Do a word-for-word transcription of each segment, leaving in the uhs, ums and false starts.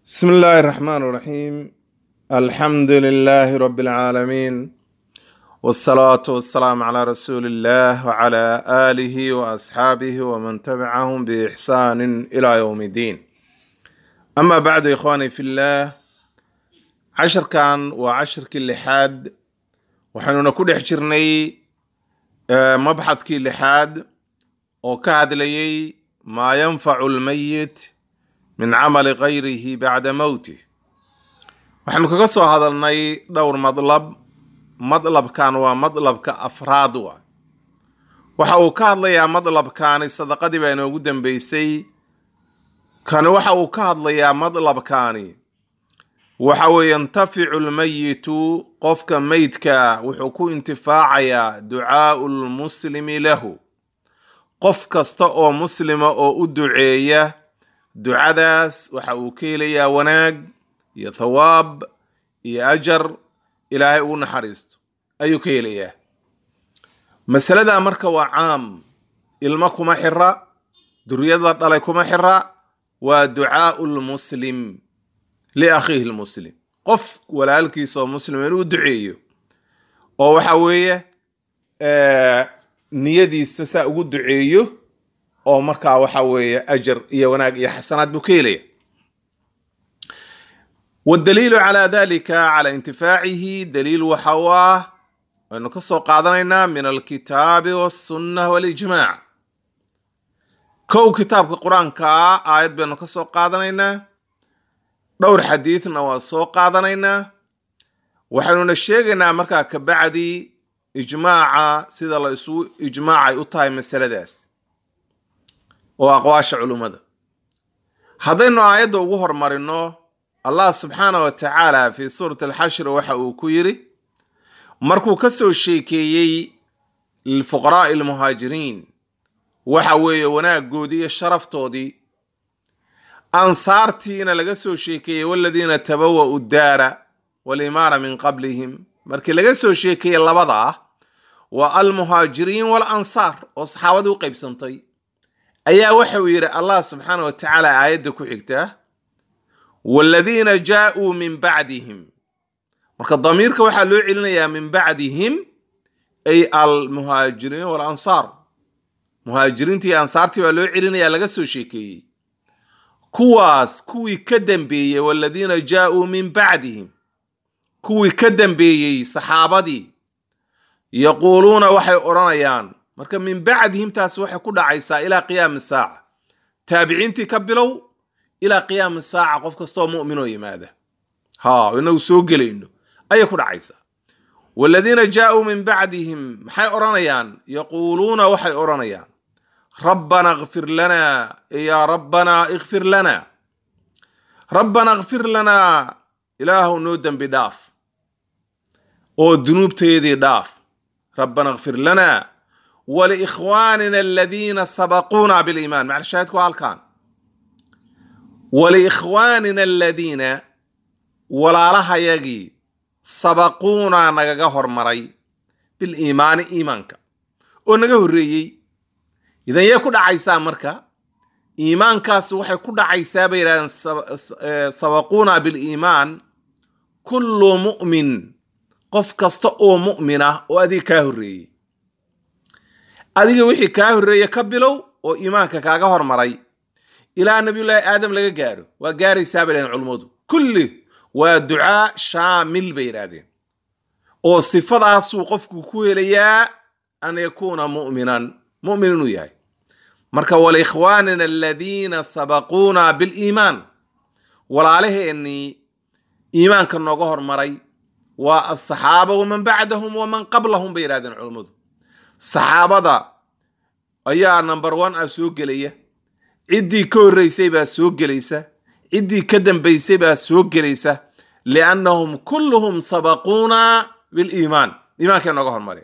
بسم الله الرحمن الرحيم. الحمد لله رب العالمين، والصلاة والسلام على رسول الله وعلى آله وأصحابه ومن تبعهم بإحسان إلى يوم الدين. أما بعد إخواني في الله، عشر كان وعشر كل حاد وحنو نكون حجرني مبحث كل حاد وكاد لي ما ينفع الميت من عمل غيره بعد موته. waxaanu kaga soo hadalnay dhowr madlab madlabkan waa madlabka afraad wa waxa uu ka hadlayaa madlabkan sadaqadii baa inoogu dambeysay kan waxa uu ka hadlayaa madlabkani waxa weeye yantaficu almayitu qofka meydka wuxuu ku intifaacayaa ducaa'u lmuslimi lahu qof kasta oo muslima oo u duceeya ducadaas waxa uu ka helayaa wanaag iyo thawaab iyo ajar ilaahay uu naxariisto ayuu ka helayaa. masalada marka waa caam, ilma kuma xira, duriyada dhalay kuma xira, waa ducaa'u lmuslim liakhiihi lmuslim, qof walaalkiisa oo muslim inuu duceeyo oo waxa weeye niyadiisa saa ugu duceeyo oo markaa waxa weeye ajar iyo wanaag iyo xasanaad buu ka helaya. والدليل على ذلك على انتفاعه دليل وحواه أنه كسو قادرنا من الكتاب والسنة والإجماع. كو كتاب القرآن كا آيات بأنه كسو قادرنا دور حديثنا وسو قادرنا وحنو نشيغنا مركا كبعدي إجماع سيد الله يسوء إجماع يطاي مسألة داس وأقواش علوم هذا إنه آيات وغهر مرنو الله سبحانه وتعالى في سورة الحشر وحا كيري مركو كسو الشيكيي للفقراء المهاجرين وحاوي وناك قودية الشرف تودي أنصارتين لقسو الشيكيي والذين تبوأوا الدار والإمارة من قبلهم مركي لقسو الشيكيي اللبضة والمهاجرين والأنصار وصحابة قيب سنطي أيا وحوير الله سبحانه وتعالى آياتك وحكته والذين جاءوا من بعدهم marka damiirka waxa loo celinayaa min ba'dihim ay al muhajirin wal ansar muhajirintii ansaartii waa loo celinayaa laga soo sheekeeyay kuwaas kuwii ka dambeeyay walladina jaa'u min ba'dihim kuwii ka dambeeyay saxaabadii yaquluna waxay oranayaan marka min ba'dihim taas waxay ku dhacaysaa ila qiyaam saaca taabiciintii ka bilow إلى قيام الساعة قف كستو مؤمنو يماذا ها إنه سوقلينه أي كل عيسى والذين جاءوا من بعدهم حي أورانيان يقولون وحي أورانيان ربنا اغفر لنا يا ربنا اغفر لنا ربنا اغفر لنا إله نودن بداف أو الذنوب تيدي داف ربنا اغفر لنا ولإخواننا الذين سبقونا بالإيمان مع الشاهد كوالكان ولإخواننا الذين ولا لها يجي سبقونا نجاهر مري بالإيمان إيمانك ونجاه الرئي إذا يكون عيسى مركا إيمانك سوحي كل عيسى بيران سبقونا بالإيمان كل مؤمن قف كستأو مؤمنة وأدي كاهري أدي وحي كاهري يكبلو وإيمانك كاهر مري إلى نبي الله آدم لقى جاره وجاري سابلين علموده كله ودعاء شامل بيرادين أو صفة سوقفك كويليا أن يكون مؤمنا مؤمن وياي مركا والإخواننا الذين سبقونا بالإيمان ولا عليه إني إيمان كان نجهر مري والصحابة ومن بعدهم ومن قبلهم بيرادين علموده الصحابة دا أيها نمبر وان أسوق ليه عدي كوريسي بها سوق جليسة عدي كدم بيسي بها سوق جليسة لأنهم كلهم سبقونا بالإيمان إيمان كانوا نقول مريم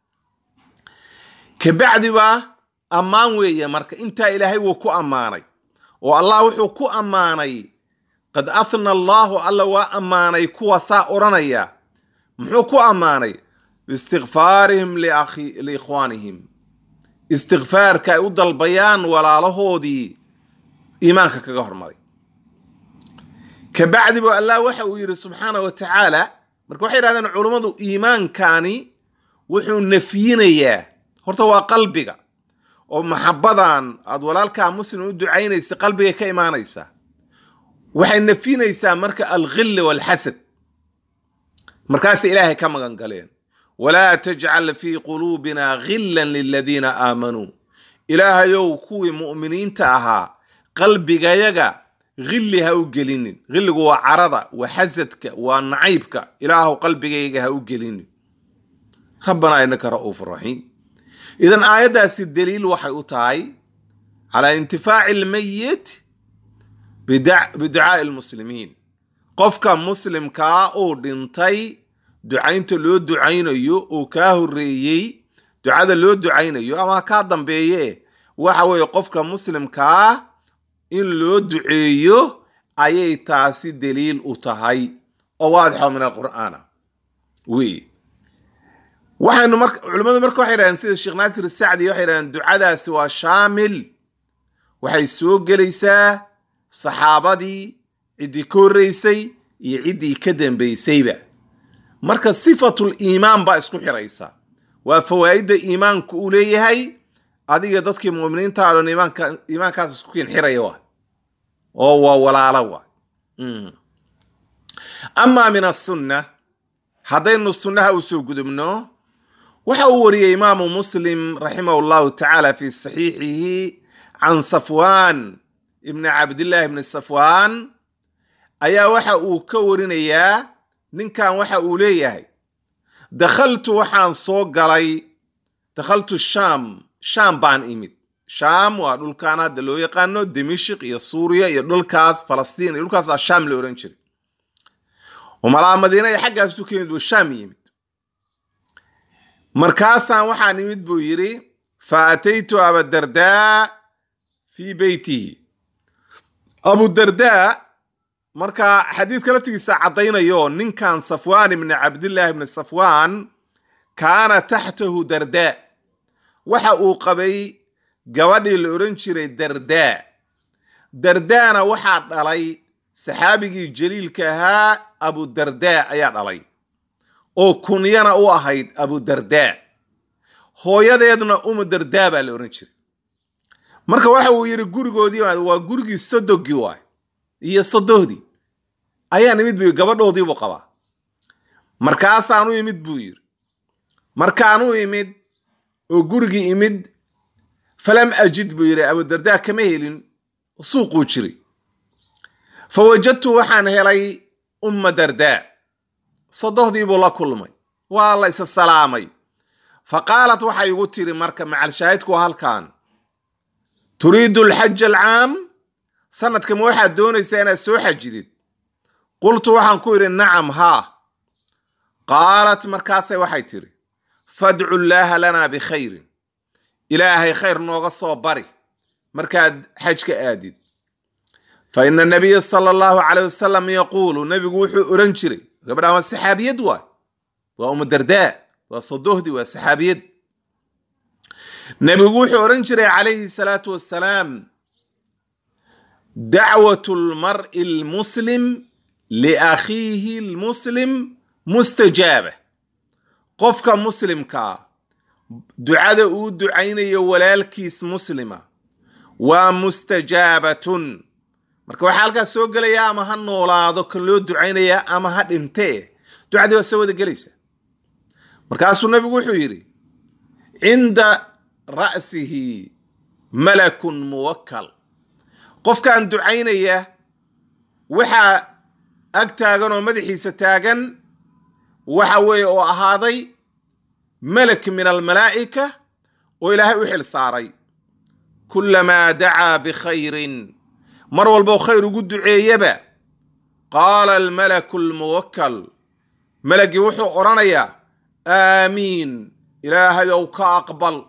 كبعد با أمان ويا مرك أنت إلهي وكو أماني والله وحو كو أماني قد أثنى الله الله وأماني كو ساورنيا محو كو أماني باستغفارهم لأخي لإخوانهم استغفار كأود البيان ولا له دي إيمانك كجهر مري kabacdi buu allah waxa uu yiri subxaanahu wa tacaala marka waxay yidhahdeen culummadu iimaankani wuxuu nafyinayaa horta waa qalbiga oo maxabadan aad walaalkaa muslim u ducaynaysa qalbiga ka imaanaysa waxay nafyinaysaa marka alghill walxasad markaas ilaahay ka magan galeen walaa tajcal fi quluubina ghillan lilladina aamanuu ilaahayow kuwii mu'miniinta ahaa qalbigayaga غلي هاو جليني غلي هو عرضة وحزتك ونعيبك إله قلبك هاو جليني ربنا إنك رؤوف رحيم إذن آية الدليل وحي أطاي على انتفاع الميت بدع بدعاء المسلمين قفك مسلم كا أو دنتي دعين تلو دعين يو أو كاهو الرئيي دعاء لو دعين يو أما كادم بيه وحوي قفك مسلم كا إن لو دعيو أي تاسي دليل أطاي أو واضحة من القرآن وي waxaynu marka culimadu marka waxay raadin sida Sheikh Nasir Saadi waxay raadin ducadaasi waa shaamil waxay soo galaysaa saxaabadii cidii koreysay iyo cidii ka dambeysayba marka sifatul iimaan ba isku xiraysa waa fawaa'ida iimaanku uu leeyahay adiga dadkii muuminiinta ah oo iimaanka iimaankaas isku kin xiraya waa oo waa walaalo waa amma min as-sunnah hadaynu sunnaha u soo gudubno وحوري إمام مسلم رحمه الله تعالى في صحيحه عن صفوان ابن عبد الله بن صفوان أيا وحا كورين إياه نين كان وحا أوليه دخلت وحان صوق علي دخلت الشام شام بان إيمت شام ودول كانت دلو يقانو دمشق يا سوريا يدول كاس فلسطين يدول كاس الشام لورنشري وملا مدينة يحقا سوكين دو الشام إيمت مركاسا وحا نمد بو يري فأتيت أبا الدرداء في بيته أبو الدرداء مركا حديث كالتي ساعدين يون نين كان صفوان من عبد الله بن صفوان كان تحته درداء وحا أوقبي قوادي الأورنشري درداء درداء وحا علي سحابي جليل كها أبو الدرداء أياد علي oo kunyana u ahayd Abu Darda hooyadeedna Umm Darda baa la oran jiray marka waxa uu yiri gurigoodii waa gurigii sodogi waay iyo sodohdii ayaa nimid buu gabadhoodii buu qabaa markaas aanu yimid buu yiri marka aanu yimid oo gurigii imid falam ajid buu yiri Abu Darda kama helin suuqu jiray fawajadtu waxaan helay Umm Darda صدقني بولا كل ماي والله يس السلامي فقالت وحي يقولي مركب مع الشاهد وهل كان تريد الحج العام سنة كم واحد دون سنة سوحة جديد قلت وحن كوير نعم ها قالت مركاسي وحي تري فادعوا الله لنا بخير إلهي خير نوغص وبري مركاد حج كآدد فإن النبي صلى الله عليه وسلم يقول نبي وحي أرنشري قبل أن السحابية دوا وأم الدرداء وصدوهدي والسحابية نبي وحي أرنشري عليه الصلاة والسلام دعوة المرء المسلم لأخيه المسلم مستجابة قفك مسلم كا دعاء أود دعيني ولالكيس مسلمة ومستجابة marka waxa halka soo galaya ama ha noolaado kan loo duceynaya ama ha dhintee ducadii waa soo wada galaysa markaasuu nabigu wuxuu yiri inda ra'sihi malakun muwakkal qofkan duceynaya waxa ag taagan oo madaxiisa taagan waxa weey oo ahaaday malak min al malaa'ika oo ilaahay u xil saaray kullama da'a bi khayrin مر والبو خير قد عيبا قال الملك الموكل ملك وحو قرانيا آمين إلهي كأقبل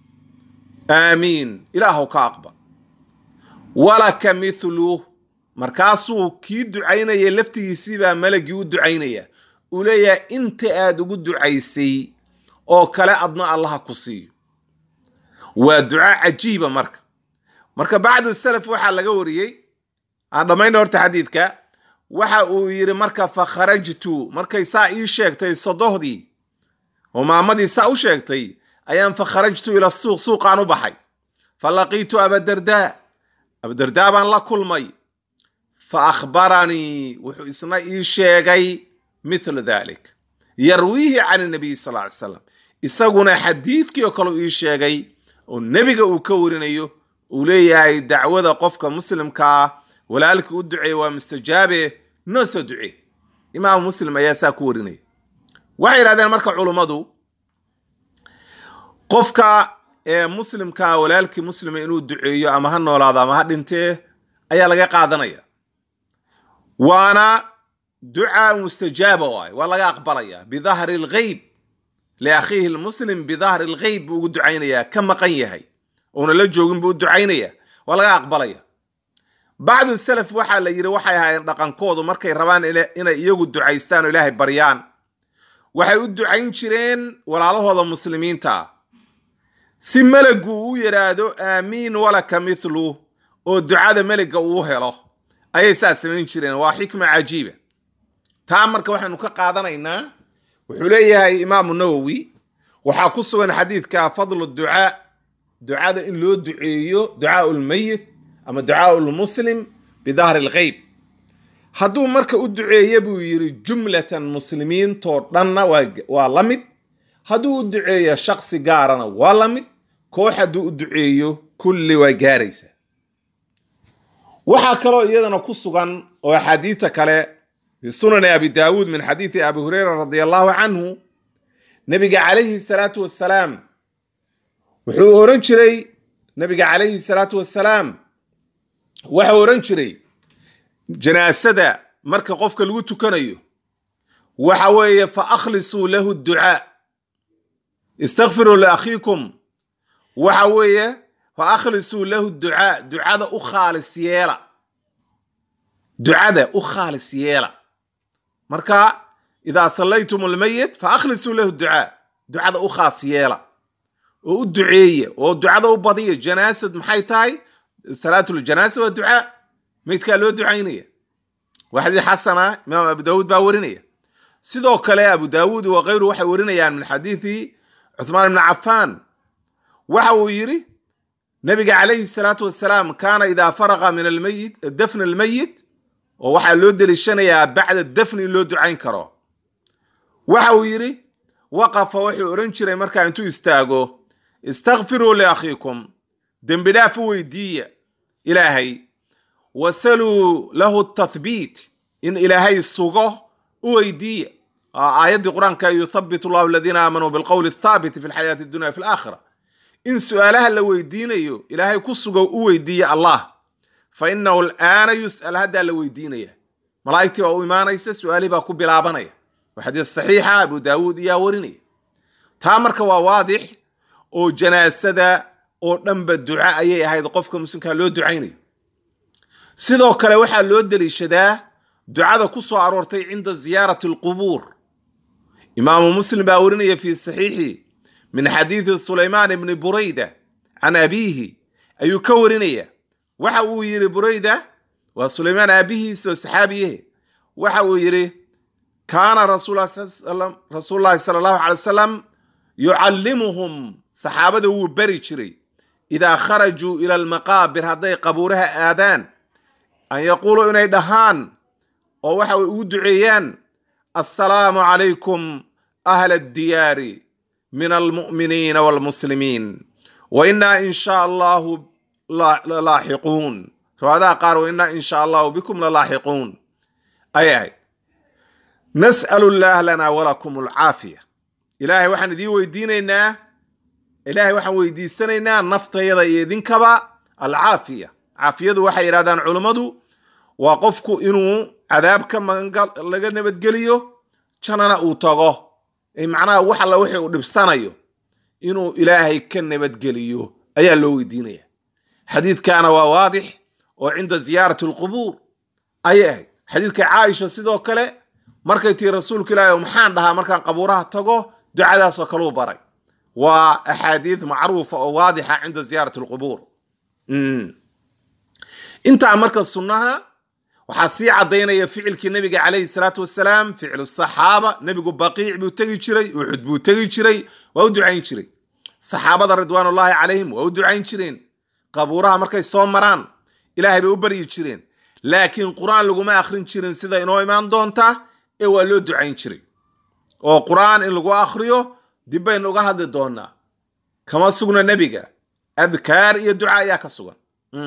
آمين إلهي كأقبل ولك مثله مركاسو كي دعينا يلفتي يسيبا ملك يود عينيا وليا انت آد قد عيسي او كلا أدنى الله كسي ودعاء عجيبة مركا marka bacdu salaf waxa laga wariyay aan dhameeyno horta xadiidka waxa uu yiri marka fa kharajtu markay saa ii sheegtay sodohdii oo maamadii saa u sheegtay ayaan fa kharajtu ila suuq suuqaan u baxay falaqiitu abadarda abadarda baan la kulmay fa akhbarani wuxuu isna ii sheegay mithlu dhalik yarwihi can nabiy sallallahu alayhi wasallam isaguna xadiidkii oo kale ii sheegay oo nabiga uu ka warinayo uu leeyahay dacwada qofka muslimka ah walaalkii u duceeyay waa mustajaabe noo soo duceey imaam muslim ayaa saa ku warinay waxay yiraahdeen marka culimadu qofka ee muslimka walaalkii muslima inuu duceeyo ama ha noolaado ama ha dhintee ayaa laga qaadanaya waana ducaa mustajaaba waay waa laga aqbalaya bidahri alghayb liakhihi almuslim bidahri alghayb ugu ducaynaya ka maqan yahay oo la joogin buu ducaynaya waa laga aqbalaya bacdu salaf waxa la yiri waxay ahaayeen dhaqankoodu markay rabaan inay iyagu ducaystaan oo ilaahay baryaan waxay u ducayn jireen walaalahooda muslimiinta si malagu u yiraahdo aamiin walaka mithlu oo ducada malaga uu helo ayay saa samayn jireen waa xikma cajiiba taa marka waxaanu ka qaadanaynaa wuxuu leeyahay imaam nawawi waxa ku sugan xadiidka fadlu ducaa ducada in loo duceeyo ducaa ulmayit ama ducaa ulmuslim bidahri alghayb hadduu marka u duceeyo buu yiri jumlatan muslimiin to dhanna waa la mid hadduu u duceeyo shakhsi gaarana waa la mid koox hadduu u duceeyo kulli waa gaaraysa waxaa kaloo iyadana ku sugan oo xadiidta kale في سنن أبي داود من حديث أبي هريرة رضي الله عنه نبي عليه الصلاة والسلام وحو أورنشري نبي عليه الصلاة والسلام وحو أورنشري جناسة مركا قفك الوتو كنيو وحوية فأخلصوا له الدعاء استغفروا لأخيكم وحوية فأخلصوا له الدعاء دعاء أخالص يالا دعاء أخالص يالا marka idha sallaytum almayyit fa akhlisu lahu du'a du'ada u khaas yeela oo u duceeye oo du'ada u badiyo janaasad maxay tahay salaatul janaasa wa du'a midka loo ducaynaya waxdi xasana imaam abu daawud baa warinaya sidoo kale abu daawud iyo qeyru waxay warinayaan min xadiisi uthman ibn affan waxa uu yiri nabiga alayhi salatu wassalaam kana idha faraqa min almayyit dafn almayyit oo waxa loo delishanaya bacda dafni loo ducayn karo waxa uu yiri waqafa wuxuu oran jiray marka intuu istaago istaghfiru li akhikum dambi dhaaf weydiiya ilaahay wasalu lahu at-tathbit in ilaahay sugo weydiiya aayadii quraanka yuthabbitu Allahu alladhina aamanu bil qawli ath-thabit fi al-hayati ad-dunya fi al-akhirah in su'aalaha la weydiinayo ilaahay ku sugo u weydiiya Allah فإنه الآن يسأل هذا لو يدينيه ملائكتي أو إيمانيس سؤالي باكو بلابانية وحديث صحيحة أبو داود يا وريني تامرك واضح أو جناسة أو نمب الدعاء أي هاي قفك مسلم كان له دعيني سيدو كلا وحا لو دلي شدا دعاء كسو عرورتي عند زيارة القبور إمام مسلم باوريني في الصحيح من حديث سليمان بن بريدة عن أبيه أي كورينيه waxa uu yiri burayda wa sulaymaan abihiis oo saxaabiye waxa uu yiri kaana rasuulullah sallallahu alayhi wasallam yuallimuhum saxaabada uu bari jiray ida kharaju ila almaqabir haday qabuuraha aadaan an yaqulu inay dhahaan oo waxa uu duceeyaan assalamu alaykum ahla ad-diyari min almu'minina walmuslimin wa inna insha Allah لا لاحقون فهذا قالوا إنا إن شاء الله بكم للاحقون أي أي نسأل الله لنا ولكم العافية إلهي وحن دي ويدينينا إلهي وحن ويديسنينا نفط يدا يدين كبا العافية عافية دو وحي إرادان علمدو وقفكو إنو عذاب كما لغا نبتقليو چنانا اوتاغو أي معنى وحلا وحي ونبسانيو إنو إلهي كن نبتقليو أي اللو ويدينيه حديث كان واضح وعند زيارة القبور أيه حديث كعائشة سيدو كله مركتي رسولك لا يوم حان لها مركان قبورها تقو دعاء سكلو بري وأحاديث معروفة وواضحة عند زيارة القبور امم انت عمرك السنة waxaa sii caddaynaya ficilkii nabiga calayhi salaatu wasalaam ficlu saxaaba nebigu baqiic buu tegi jiray uxud buu tegi jiray waa u ducayn jiray saxaabada ridwaanullaahi calayhim waa u ducayn jireen qabuuraha markay soo maraan ilaahay bay u baryi jireen laakiin qur-aan laguma akhrin jirin sida inoo imaan doonta ee waa loo ducayn jiray oo qur-aan in lagu akhriyo dib baynu uga hadli doonaa kama sugna nebiga adkaar iyo duca ayaa ka sugan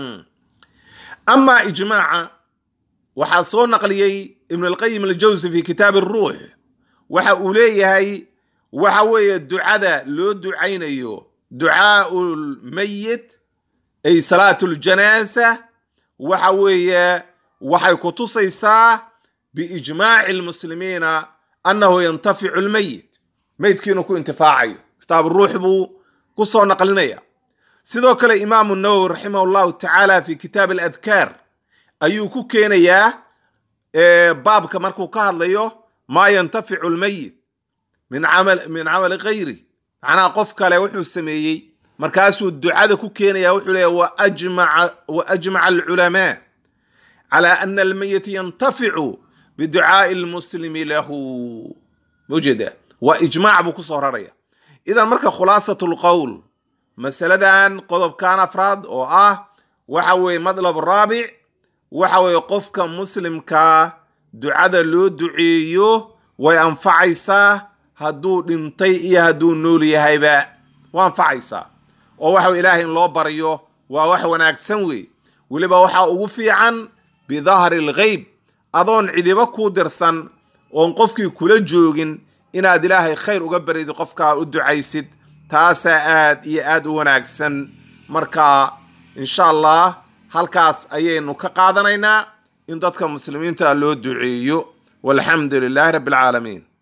amaa ijmaaca waxaa soo naqliyey ibn alqayim aljawsi fi kitaab aruux waxa uu leeyahay waxa weeye ducada loo ducaynayo ducaau lmayit ay salaatu ljanaasa waxa weeye waxay ku tusaysaa biijmaaci lmuslimiina annahu yantaficu lmayit maydkiinu ku intifaacayo kitaab ruux buu ku soo naqlinaya sidoo kale imaamu nawowi raximah llahu tacaala fi kitaab aladkaar ayuu ku keenayaa baabka markuu ka hadlayo maa yantaficu lmayit min camali gayri macnaha qof kale wuxuu sameeyey markaasuu ducada ku keenaya wuxuu leeya waajmaca alculamaa cala ana almayita yantaficu biducaai lmuslimi lahu mujeda waa ijmaac buu kusoo raraya idan marka khulaasat lqowl masaladan qodobkan afraad oo ah waxa weeye madlab raabic waxa weeye qofka muslimkaa ducada loo duceeyo way anfacaysaa hadduu dhintay iyo hadduu nool yahayba waa anfacaysaa oo waxa ilaahay in loo baryo waa wax wanaagsan wey weliba waxaa ugu fiican bidahri lghayb adoon cidiba kuu dirsan oon qofkii kula joogin inaad ilaahay khayr uga baridid qofkaa u ducaysid taasaa aad iyo aad u wanaagsan marka insha allah halkaas ayaynu ka qaadanaynaa in dadka muslimiinta loo duceeyo walxamdu lilahi rabbi alcaalamiin